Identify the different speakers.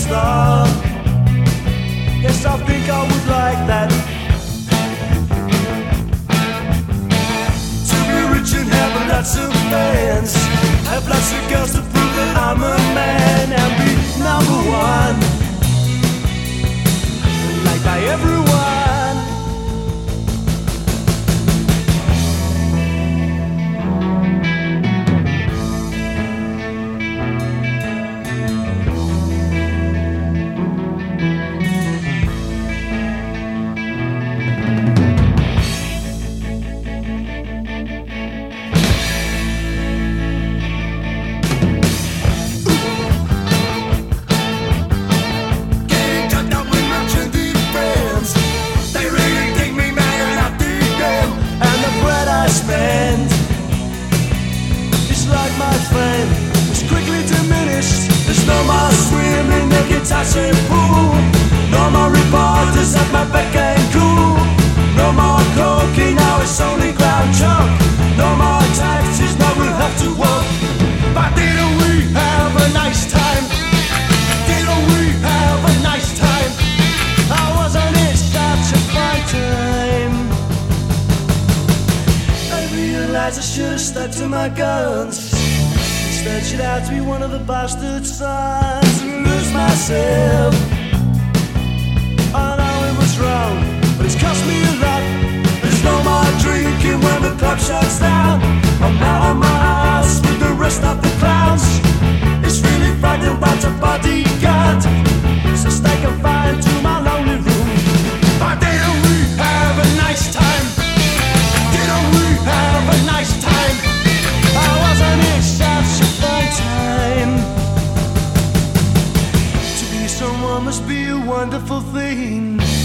Speaker 1: star. Yes, I think I would like that. To be rich and have lots of fans, have lots of girls to prove that I'm a man, and be number one, liked by everyone. No more swimming naked touching pool. No more reporters at my beck and call. No more cocaine, now it's only ground chalk. No more taxis, now we'll have to walk. But didn't we have a nice time? Didn't we have a nice time? How wasn't it such a fine time? I realized I should have stuck to my guns. Instead, should have to be one of the bastard sons and lose myself. I know it was wrong, but it's cost me a lot. There's no more drinking when the club shuts down. I'm now on my ass with the rest of the clowns. It's really frightening about a bodyguard. So stay confined to my lonely room. But didn't we have a nice time? Didn't we have a nice time? I wasn't it such a fun time? To be someone must be a wonderful thing.